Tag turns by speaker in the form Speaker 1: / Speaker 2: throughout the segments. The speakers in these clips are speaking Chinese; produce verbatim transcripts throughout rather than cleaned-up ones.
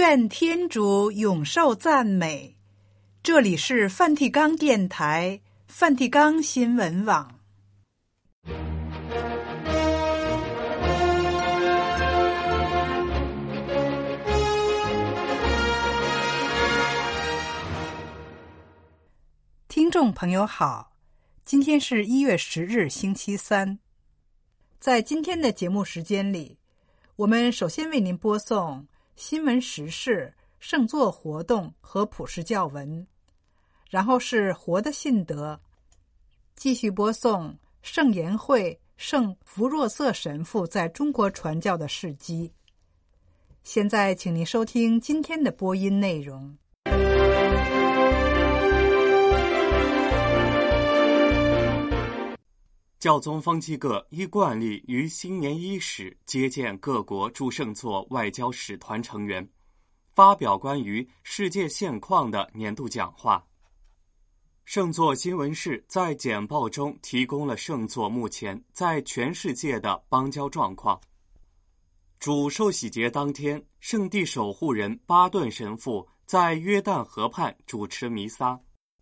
Speaker 1: 愿天主永受赞美。这里是梵蒂冈电台、梵蒂冈新闻网。听众朋友好，今天是一月十日星期三。在今天的节目时间里，我们首先为您播送新闻时事、圣座活动和普世教文，然后是活的信德，继续播送圣言会圣福若瑟神父在中国传教的事迹。现在请您收听今天的播音内容。
Speaker 2: 教宗方济各依惯例于新年伊始接见各国驻圣座外交使团成员，发表关于世界现况的年度讲话。圣座新闻室在简报中提供了圣座目前在全世界的邦交状况。主受洗节当天，圣地守护人巴顿神父在约旦河畔主持弥撒。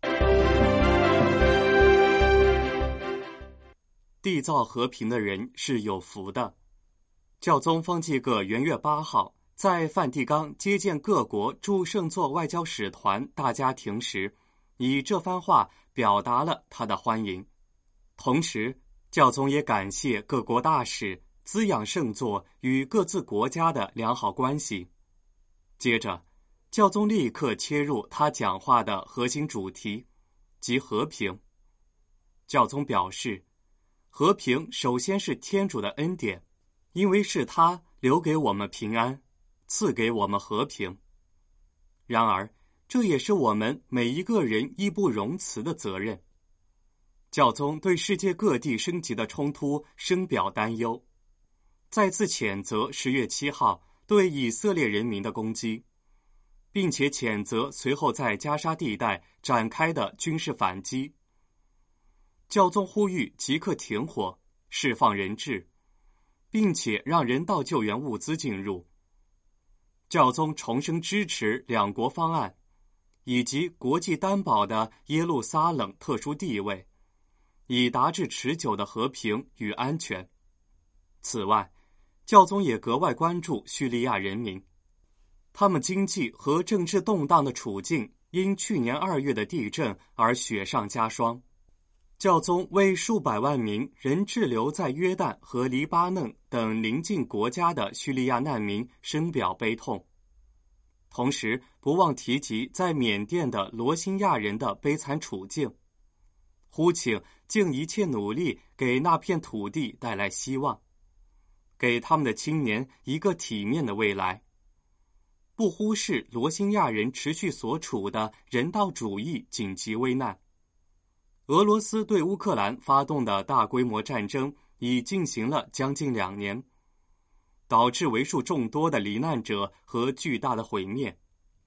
Speaker 2: 缔造和平的人是有福的。教宗方济各元月八号在梵蒂冈接见各国驻圣座外交使团大家庭时，以这番话表达了他的欢迎。同时，教宗也感谢各国大使滋养圣座与各自国家的良好关系。接着，教宗立刻切入他讲话的核心主题，即和平。教宗表示，和平首先是天主的恩典，因为是他留给我们平安，赐给我们和平。然而，这也是我们每一个人义不容辞的责任。教宗对世界各地升级的冲突深表担忧，再次谴责十月七号对以色列人民的攻击，并且谴责随后在加沙地带展开的军事反击。教宗呼吁即刻停火，释放人质，并且让人道救援物资进入。教宗重申支持两国方案，以及国际担保的耶路撒冷特殊地位，以达至持久的和平与安全。此外，教宗也格外关注叙利亚人民，他们经济和政治动荡的处境因去年二月的地震而雪上加霜。教宗为数百万名仍滞留在约旦和黎巴嫩等邻近国家的叙利亚难民深表悲痛，同时不忘提及在缅甸的罗兴亚人的悲惨处境，呼请尽一切努力给那片土地带来希望，给他们的青年一个体面的未来，不忽视罗兴亚人持续所处的人道主义紧急危难。俄罗斯对乌克兰发动的大规模战争已进行了将近两年，导致为数众多的罹难者和巨大的毁灭。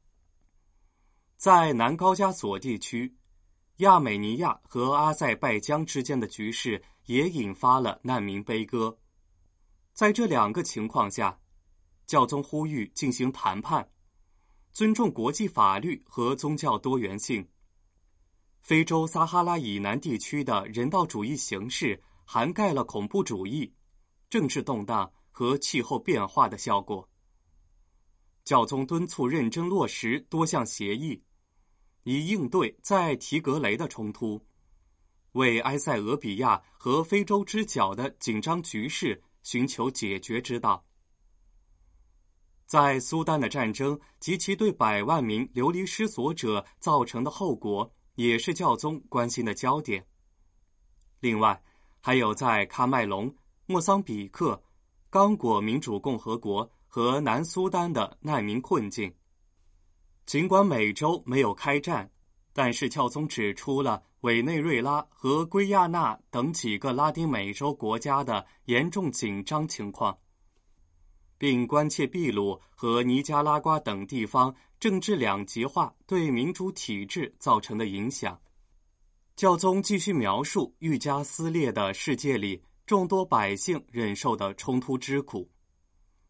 Speaker 2: 在南高加索地区，亚美尼亚和阿塞拜疆之间的局势也引发了难民悲歌。在这两个情况下，教宗呼吁进行谈判，尊重国际法律和宗教多元性。非洲撒哈拉以南地区的人道主义形势涵盖了恐怖主义、政治动荡和气候变化的效果。教宗敦促认真落实多项协议，以应对在提格雷的冲突，为埃塞俄比亚和非洲之角的紧张局势寻求解决之道。在苏丹的战争及其对百万名流离失所者造成的后果也是教宗关心的焦点。另外，还有在喀麦隆、莫桑比克、刚果民主共和国和南苏丹的难民困境。尽管美洲没有开战，但是教宗指出了委内瑞拉和圭亚那等几个拉丁美洲国家的严重紧张情况，并关切秘鲁和尼加拉瓜等地方政治两极化对民主体制造成的影响。教宗继续描述愈加撕裂的世界里众多百姓忍受的冲突之苦，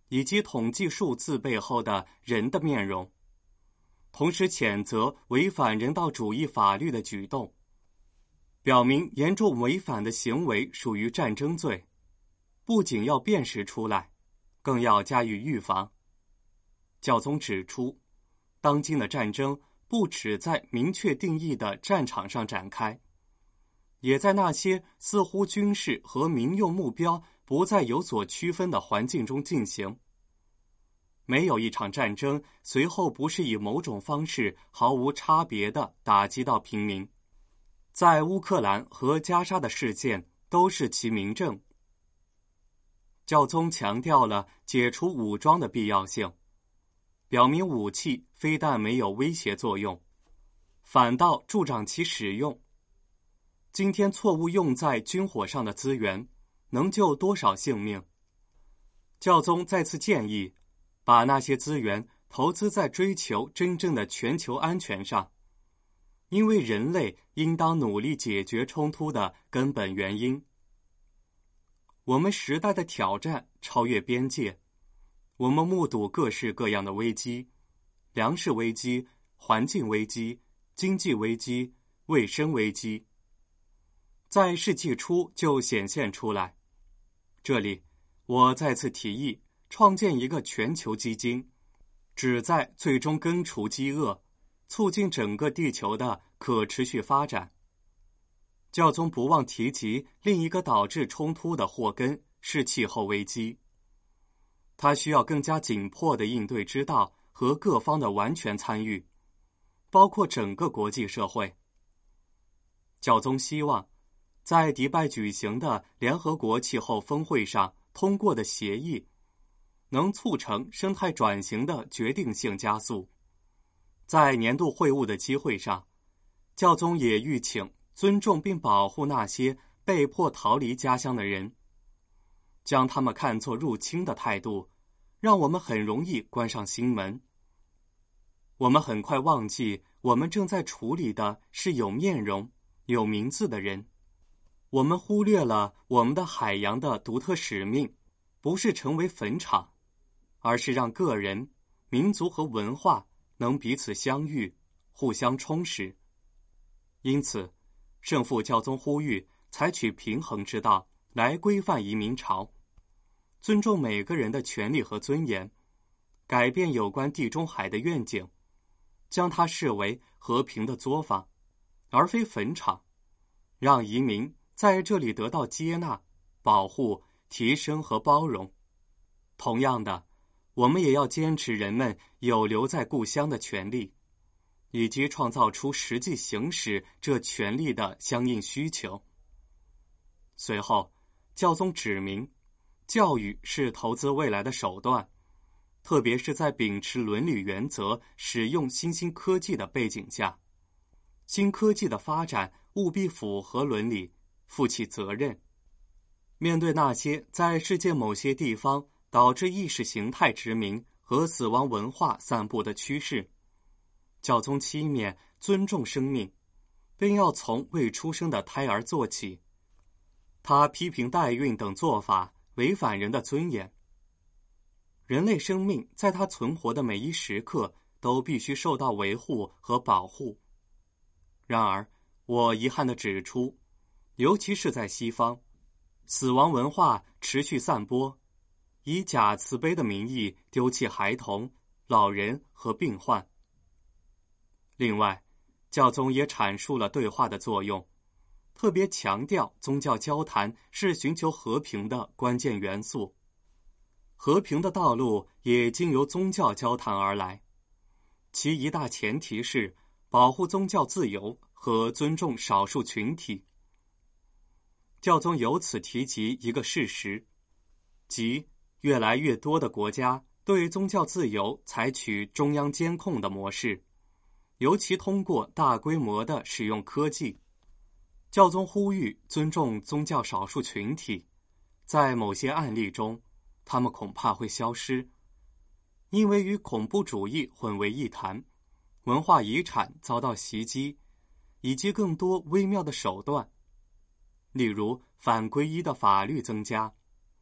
Speaker 2: 以及统计数字背后的人的面容，同时谴责违反人道主义法律的举动，表明严重违反的行为属于战争罪，不仅要辨识出来，更要加以预防。教宗指出，当今的战争不只在明确定义的战场上展开，也在那些似乎军事和民用目标不再有所区分的环境中进行。没有一场战争随后不是以某种方式毫无差别地打击到平民，在乌克兰和加沙的事件都是其明证。教宗强调了解除武装的必要性，表明武器非但没有威胁作用，反倒助长其使用。今天错误用在军火上的资源，能救多少性命？教宗再次建议，把那些资源投资在追求真正的全球安全上，因为人类应当努力解决冲突的根本原因。我们时代的挑战超越边界，我们目睹各式各样的危机，粮食危机、环境危机、经济危机、卫生危机，在世纪初就显现出来。这里，我再次提议创建一个全球基金，旨在最终根除饥饿，促进整个地球的可持续发展。教宗不忘提及另一个导致冲突的祸根是气候危机，他需要更加紧迫的应对之道和各方的完全参与，包括整个国际社会。教宗希望在迪拜举行的联合国气候峰会上通过的协议能促成生态转型的决定性加速。在年度会晤的机会上，教宗也吁请尊重并保护那些被迫逃离家乡的人，将他们看作入侵的态度，让我们很容易关上心门。我们很快忘记，我们正在处理的是有面容、有名字的人。我们忽略了我们的海洋的独特使命，不是成为坟场，而是让个人、民族和文化能彼此相遇，互相充实。因此，圣父教宗呼吁采取平衡之道来规范移民潮，尊重每个人的权利和尊严，改变有关地中海的愿景，将它视为和平的作坊，而非坟场，让移民在这里得到接纳、保护、提升和包容。同样的，我们也要坚持人们有留在故乡的权利，以及创造出实际行使这权利的相应需求。随后，教宗指明，教育是投资未来的手段，特别是在秉持伦理原则、使用新兴科技的背景下，新科技的发展务必符合伦理，负起责任。面对那些在世界某些地方导致意识形态殖民和死亡文化散布的趋势，教宗期勉尊重生命，并要从未出生的胎儿做起。他批评代孕等做法违反人的尊严。人类生命在他存活的每一时刻都必须受到维护和保护。然而，我遗憾地指出，尤其是在西方，死亡文化持续散播，以假慈悲的名义丢弃孩童、老人和病患。另外，教宗也阐述了对话的作用，特别强调宗教交谈是寻求和平的关键元素。和平的道路也经由宗教交谈而来，其一大前提是保护宗教自由和尊重少数群体。教宗由此提及一个事实，即越来越多的国家对宗教自由采取中央监控的模式，尤其通过大规模的使用科技。教宗呼吁尊重宗教少数群体，在某些案例中，他们恐怕会消失，因为与恐怖主义混为一谈，文化遗产遭到袭击，以及更多微妙的手段，例如反皈依的法律增加，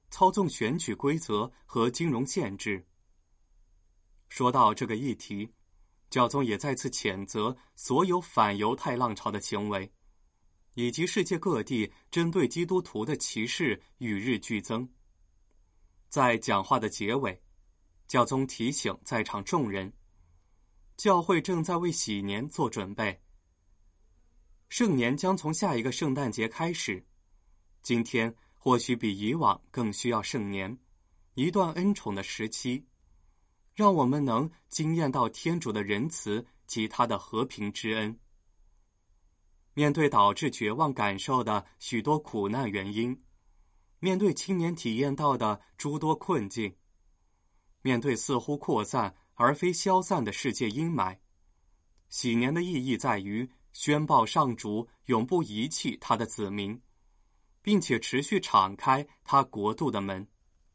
Speaker 2: 操纵选举规则和金融限制。说到这个议题，教宗也再次谴责所有反犹太浪潮的行为，以及世界各地针对基督徒的歧视与日俱增。在讲话的结尾，教宗提醒在场众人，教会正在为喜年做准备。圣年将从下一个圣诞节开始，今天或许比以往更需要圣年，一段恩宠的时期，让我们能经验到天主的仁慈及他的和平之恩。面对导致绝望感受的许多苦难原因，面对青年体验到的诸多困境，面对似乎扩散而非消散的世界阴霾，喜年的意义在于宣报上主永不遗弃他的子民，并且持续敞开他国度的门。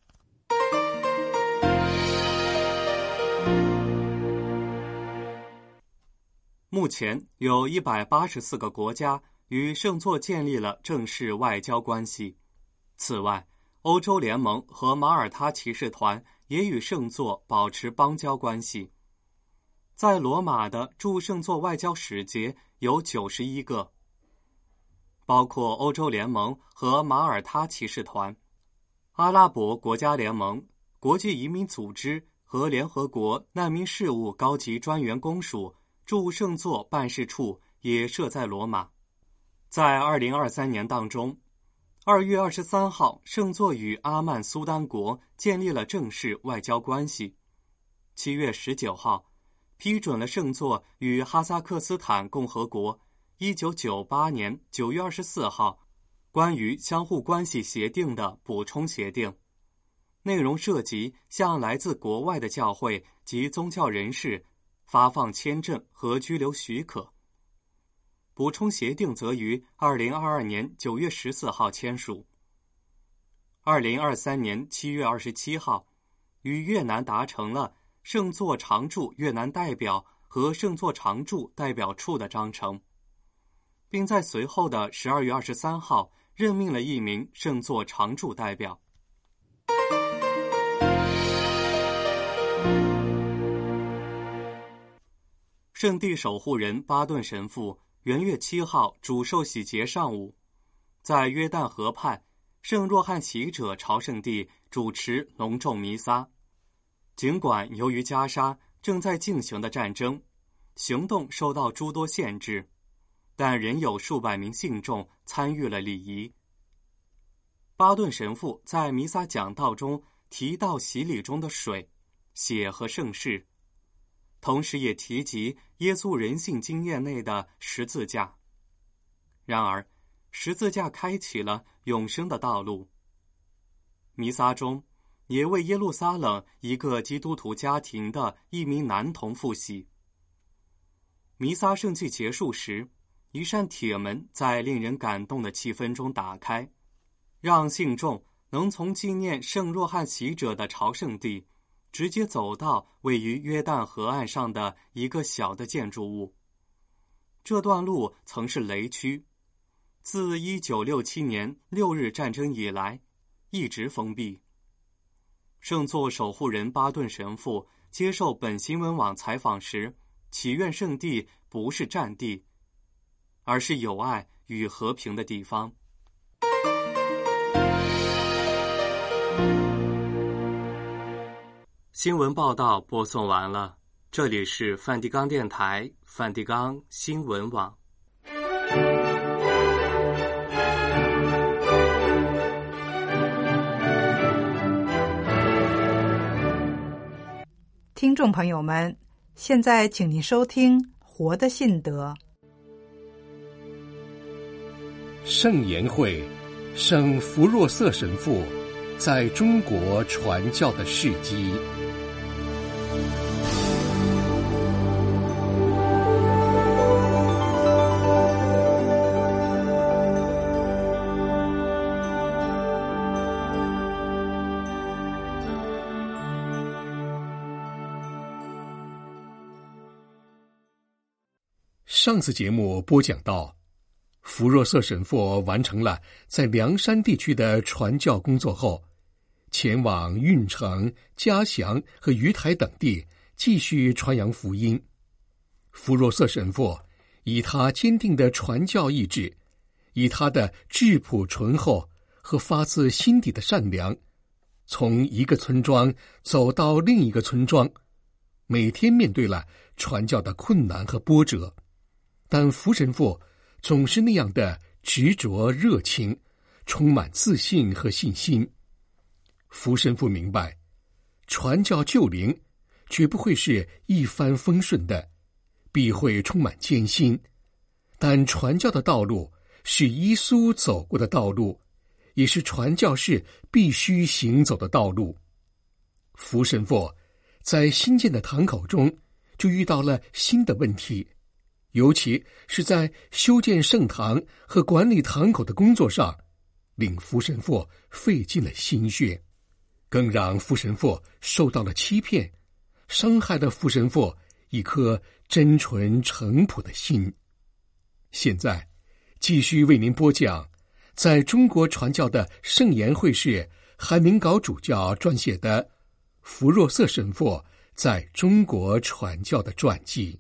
Speaker 2: 目前有一百八十四个国家与圣座建立了正式外交关系。此外，欧洲联盟和马耳他骑士团也与圣座保持邦交关系。在罗马的驻圣座外交使节有九十一个，包括欧洲联盟和马耳他骑士团、阿拉伯国家联盟、国际移民组织和联合国难民事务高级专员公署驻圣座办事处也设在罗马。在二零二三年当中，二月二十三号，圣座与阿曼苏丹国建立了正式外交关系。七月十九号，批准了圣座与哈萨克斯坦共和国一九九八年九月二十四号关于相互关系协定的补充协定，内容涉及向来自国外的教会及宗教人士发放签证和居留许可。补充协定则于二零二二年九月十四号签署。二零二三年七月二十七号，与越南达成了圣座常驻越南代表和圣座常驻代表处的章程，并在随后的十二月二十三号任命了一名圣座常驻代表。圣地守护人巴顿神父元月七号主受洗节上午，在约旦河畔圣若翰洗者朝圣地主持隆重弥撒。尽管由于加沙正在进行的战争，行动受到诸多限制，但仍有数百名信众参与了礼仪。巴顿神父在弥撒讲道中提到洗礼中的水、血和圣事，同时也提及耶稣人性经验内的十字架。然而，十字架开启了永生的道路。弥撒中也为耶路撒冷一个基督徒家庭的一名男童复洗。弥撒圣祭结束时，一扇铁门在令人感动的气氛中打开，让信众能从纪念圣若翰洗者的朝圣地直接走到位于约旦河岸上的一个小的建筑物。这段路曾是雷区，自一九六七年六日战争以来一直封闭。圣座守护人巴顿神父接受本新闻网采访时，祈愿圣地不是战地，而是有爱与和平的地方。新闻报道播送完了，这里是梵蒂冈电台梵蒂冈新闻网。
Speaker 1: 听众朋友们，现在请您收听《活的信德》。
Speaker 3: 圣言会圣福若瑟神父在中国传教的事迹。上次节目播讲到，福若瑟神父完成了在凉山地区的传教工作后， 前往运城、嘉祥和鱼台等地继续传扬福音。福若瑟神父以他坚定的传教意志，以他的质朴醇厚和发自心底的善良，从一个村庄走到另一个村庄，每天面对了传教的困难和波折，但福神父总是那样的执着热情，充满自信和信心。福神父明白，传教救灵绝不会是一帆风顺的，必会充满艰辛，但传教的道路是耶稣走过的道路，也是传教士必须行走的道路。福神父在新建的堂口中就遇到了新的问题，尤其是在修建圣堂和管理堂口的工作上，令福神父费尽了心血，更让福神父受到了欺骗，伤害了福神父一颗真纯诚朴的心。现在继续为您播讲在中国传教的圣言会士韩明镐主教撰写的福若瑟神父在中国传教的传记。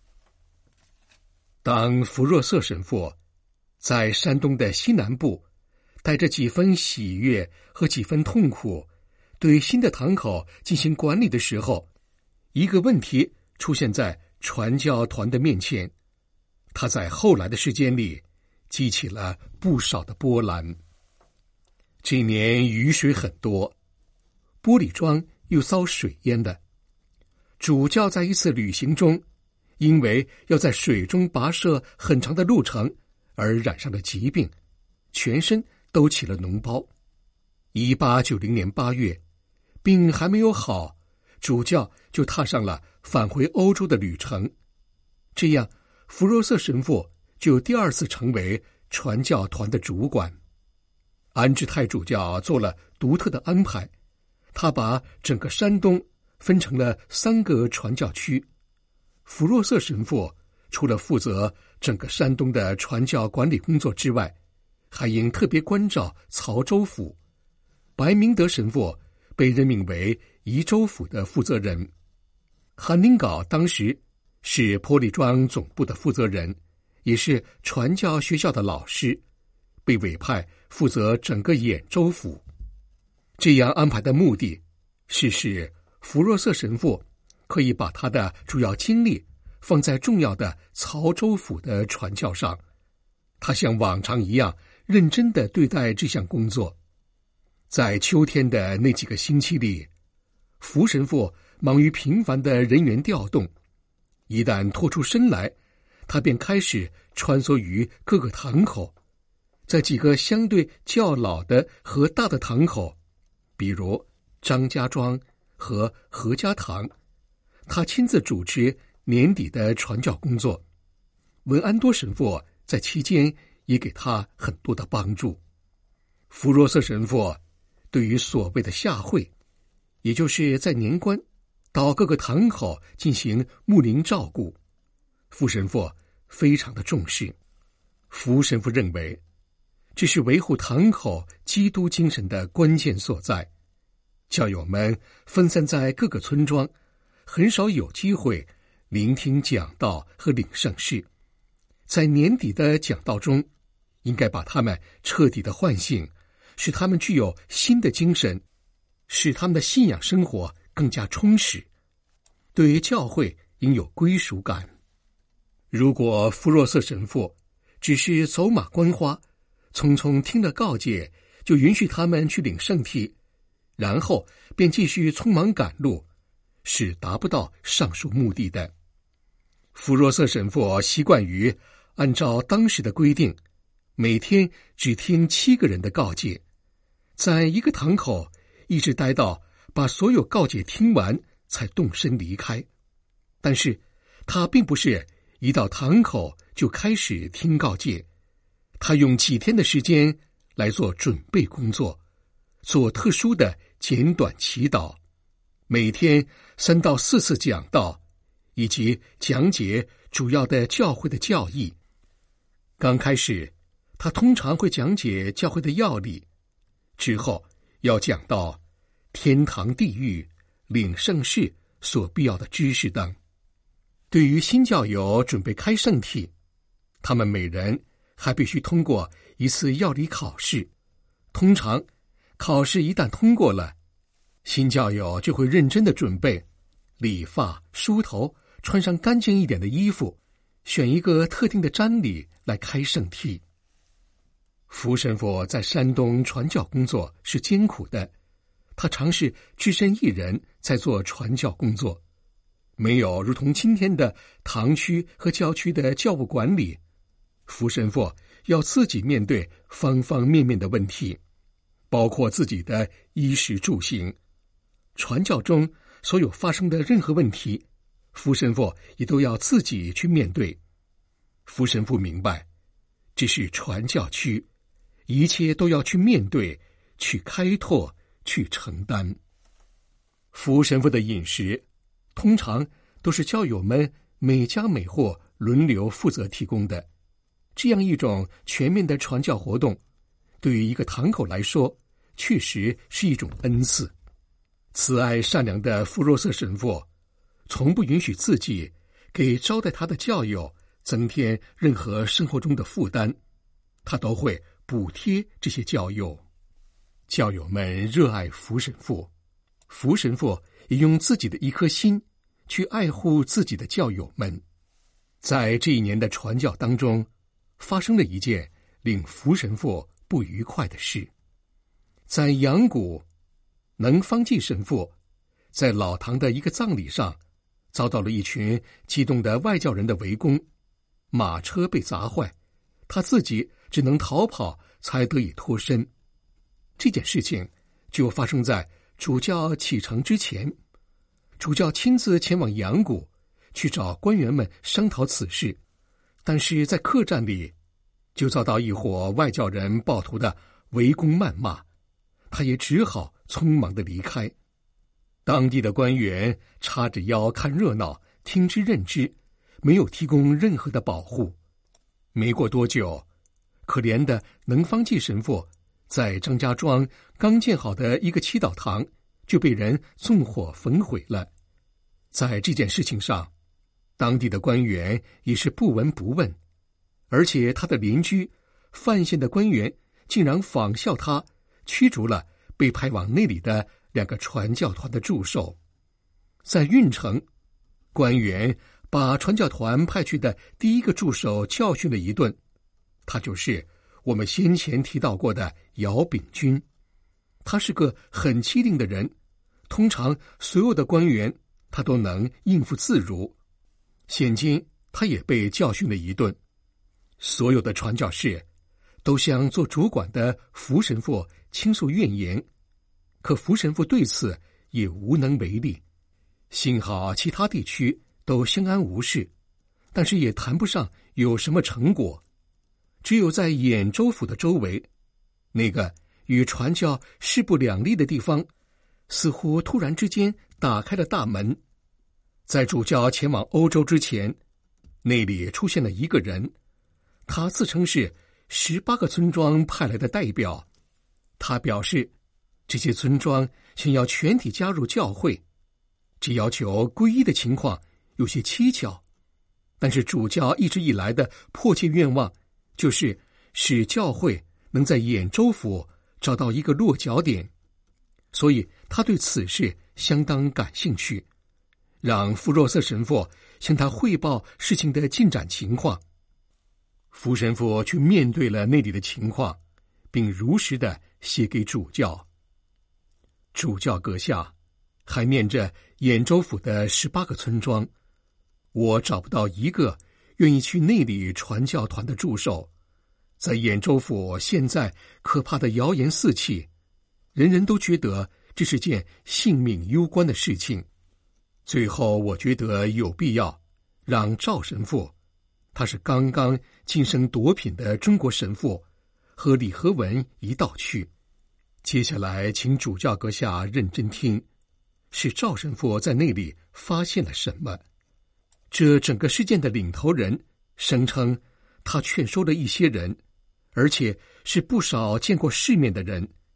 Speaker 3: 当福若瑟神父在山东的西南部带着几分喜悦和几分痛苦对新的堂口进行管理的时候，一个问题出现在传教团的面前，他在后来的时间里激起了不少的波澜。这年雨水很多，玻璃庄又遭水淹了。主教在一次旅行中，因为要在水中跋涉很长的路程而染上了疾病，全身都起了脓包。一八九零年八月，病还没有好，主教就踏上了返回欧洲的旅程。这样，福若瑟神父就第二次成为传教团的主管。安志泰主教做了独特的安排，他把整个山东分成了三个传教区。福若瑟神父除了负责整个山东的传教管理工作之外，还应特别关照曹州府。白明德神父被任命为宜州府的负责人。韩明镐当时是玻璃庄总部的负责人，也是传教学校的老师，被委派负责整个兖州府。这样安排的目的是使福若瑟神父可以把他的主要精力放在重要的曹州府的传教上。他像往常一样认真地对待这项工作。在秋天的那几个星期里，福神父忙于频繁的人员调动，一旦拖出身来，他便开始穿梭于各个堂口。在几个相对较老的和大的堂口，比如张家庄和何家堂，他亲自主持年底的传教工作。文安多神父在期间也给他很多的帮助。福若瑟神父对于所谓的下会，也就是在年关到各个堂口进行牧灵照顾，福神父非常的重视。福神父认为这是维护堂口基督精神的关键所在。教友们分散在各个村庄，很少有机会聆听讲道和领圣事。在年底的讲道中，应该把他们彻底的唤醒，使他们具有新的精神，使他们的信仰生活更加充实，对于教会应有归属感。如果福若瑟神父只是走马观花，匆匆听了告诫就允许他们去领圣体，然后便继续匆忙赶路，是达不到上述目的的。福若瑟神父习惯于按照当时的规定，每天只听七个人的告诫，在一个堂口一直待到把所有告诫听完才动身离开。但是他并不是一到堂口就开始听告诫，他用几天的时间来做准备工作，做特殊的简短祈祷，每天三到四次讲道，以及讲解主要的教会的教义。刚开始他通常会讲解教会的要理，之后要讲到天堂、地狱、领圣事所必要的知识等。对于新教友准备开圣体，他们每人还必须通过一次药理考试。通常考试一旦通过了，新教友就会认真的准备理发、梳头，穿上干净一点的衣服，选一个特定的瞻礼来开圣体。福神父在山东传教工作是艰苦的，他常是只身一人在做传教工作，没有如同今天的堂区和教区的教务管理。福神父要自己面对方方面面的问题，包括自己的衣食住行。传教中所有发生的任何问题，福神父也都要自己去面对。福神父明白，这是传教区，一切都要去面对，去开拓，去承担。福神父的饮食通常都是教友们每家每户轮流负责提供的。这样一种全面的传教活动，对于一个堂口来说，确实是一种恩赐。慈爱善良的福若瑟神父，从不允许自己给招待他的教友增添任何生活中的负担，他都会补贴这些教友。教友们热爱福神父，福神父也用自己的一颗心去爱护自己的教友们。在这一年的传教当中，发生了一件令福神父不愉快的事。在阳谷，能方济神父在老堂的一个葬礼上，遭到了一群激动的外教人的围攻，马车被砸坏，他自己只能逃跑才得以脱身。这件事情就发生在主教启程之前，主教亲自前往阳谷去找官员们商讨此事，但是在客栈里就遭到一伙外教人暴徒的围攻谩骂，他也只好匆忙地离开。当地的官员叉着腰看热闹，听之任之，没有提供任何的保护。没过多久，可怜的能方济神父在张家庄刚建好的一个祈祷堂就被人纵火焚毁了。在这件事情上，当地的官员也是不闻不问，而且他的邻居范县的官员竟然仿效他，驱逐了被派往那里的两个传教团的助手。在运城，官员把传教团派去的第一个助手教训了一顿，他就是我们先前提到过的姚秉钧。他是个很机灵的人，通常所有的官员他都能应付自如，现今他也被教训了一顿。所有的传教士都向做主管的福神父倾诉怨言，可福神父对此也无能为力。幸好其他地区都相安无事，但是也谈不上有什么成果。只有在兖州府的周围，那个与传教势不两立的地方，似乎突然之间打开了大门。在主教前往欧洲之前，那里出现了一个人，他自称是十八个村庄派来的代表。他表示，这些村庄想要全体加入教会，这要求皈依的情况有些蹊跷，但是主教一直以来的迫切愿望就是使教会能在兖州府找到一个落脚点，所以他对此事相当感兴趣，让福若瑟神父向他汇报事情的进展情况。福神父去面对了那里的情况，并如实的写给主教。主教阁下还念着兖州府的十八个村庄，我找不到一个愿意去那里传教团的助手。在兖州府现在可怕的谣言四起，人人都觉得这是件性命攸关的事情。最后我觉得有必要让赵神父，他是刚刚晋升铎品的中国神父，和李和文一道去。接下来请主教阁下认真听，是赵神父在那里发现了什么。这整个事件的领头人声称，他劝说了一些人，而且是不少见过世面的人，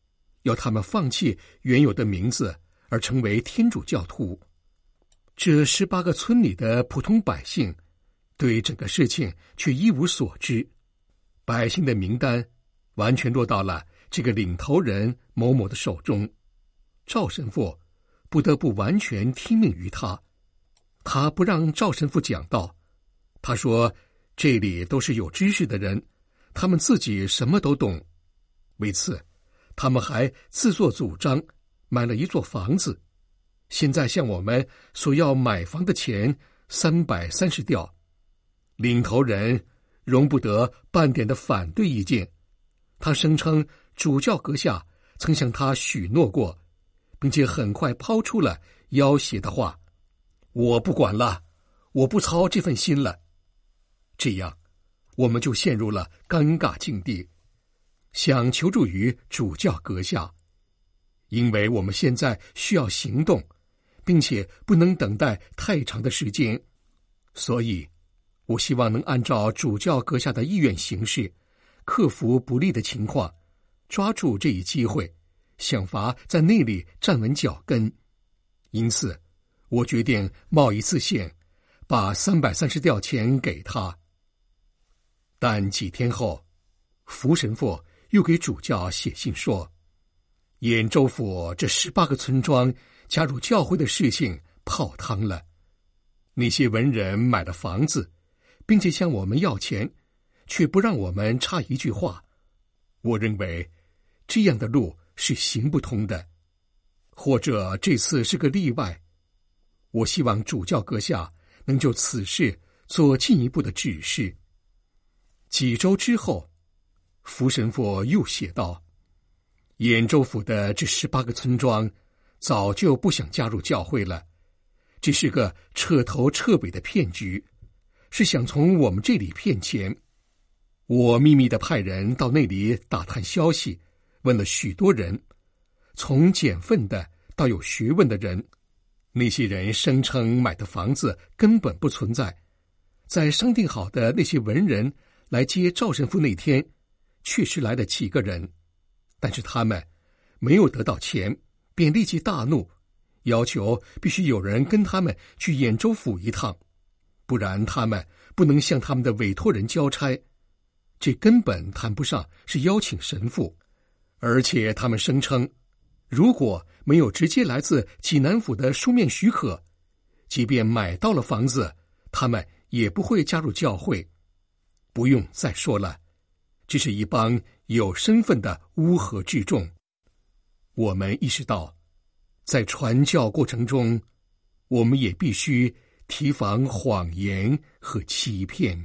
Speaker 3: 要他们放弃原有的名字而成为天主教徒。这十八个村里的普通百姓对整个事情却一无所知，百姓的名单完全落到了这个领头人某某的手中。赵神父不得不完全听命于他，他不让赵神父讲道，他说这里都是有知识的人，他们自己什么都懂。为此他们还自作主张买了一座房子，现在向我们索要买房的钱三百三十吊。领头人容不得半点的反对意见，他声称主教阁下曾向他许诺过，并且很快抛出了要挟的话：我不管了，我不操这份心了。这样我们就陷入了尴尬境地，想求助于主教阁下，因为我们现在需要行动，并且不能等待太长的时间，所以我希望能按照主教阁下的意愿行事，克服不利的情况，抓住这一机会，想法在那里站稳脚跟。因此我决定冒一次险，把三百三十吊钱给他。但几天后，福神父又给主教写信说，兖州府这十八个村庄加入教会的事情泡汤了。那些文人买了房子，并且向我们要钱，却不让我们插一句话。我认为这样的路是行不通的，或者这次是个例外。我希望主教阁下能就此事做进一步的指示。几周之后，福神父又写道，兖州府的这十八个村庄早就不想加入教会了，这是个彻头彻尾的骗局，是想从我们这里骗钱。我秘密地派人到那里打探消息，问了许多人，从捡粪的到有学问的人，那些人声称买的房子根本不存在。在商定好的那些文人来接赵神父那天，确实来了几个人，但是他们没有得到钱，便立即大怒，要求必须有人跟他们去兖州府一趟，不然他们不能向他们的委托人交差。这根本谈不上是邀请神父，而且他们声称，如果没有直接来自济南府的书面许可，即便买到了房子，他们也不会加入教会。不用再说了，这是一帮有身份的乌合之众。我们意识到，在传教过程中，我们也必须提防谎言和欺骗。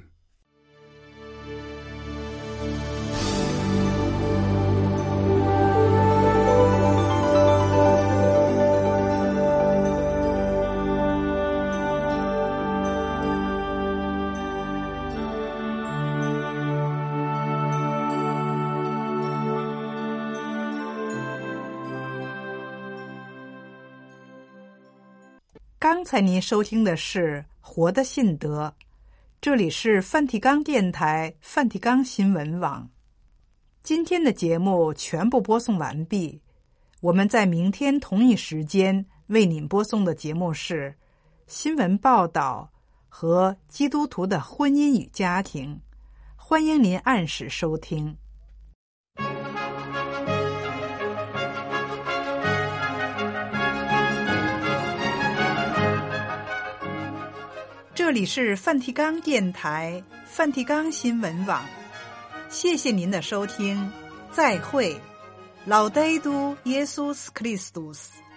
Speaker 1: 刚才您收听的是《活的信德》，这里是梵蒂冈电台梵蒂冈新闻网。今天的节目全部播送完毕，我们在明天同一时间为您播送的节目是新闻报道和基督徒的婚姻与家庭，欢迎您按时收听。这里是梵蒂冈电台梵蒂冈新闻网，谢谢您的收听，再会，老戴都耶稣斯克里斯多斯。